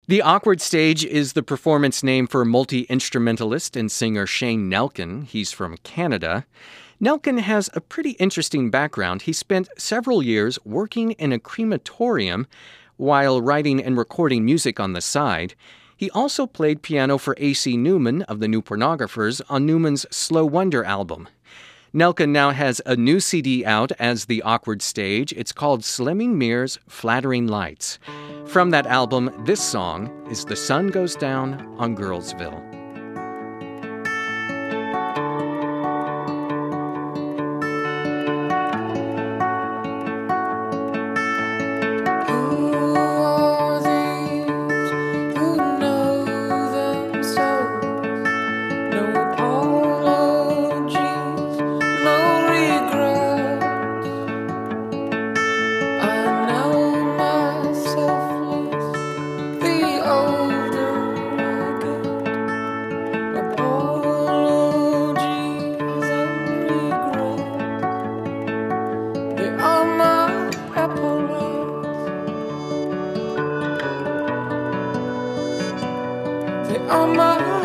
The Awkward Stage is the performance name for multi-instrumentalist and singer Shane Nelkin. He's from Canada. Nelkin has a pretty interesting background. He spent several years working in a crematorium while writing and recording music on the side. He also played piano for A.C. Newman of the New Pornographers on Newman's Slow Wonder album. Nelkin now has a new CD out as The Awkward Stage. It's called Slimming Mirrors, Flattering Lights. From that album, this song is The Sun Goes Down on Girlsville. On my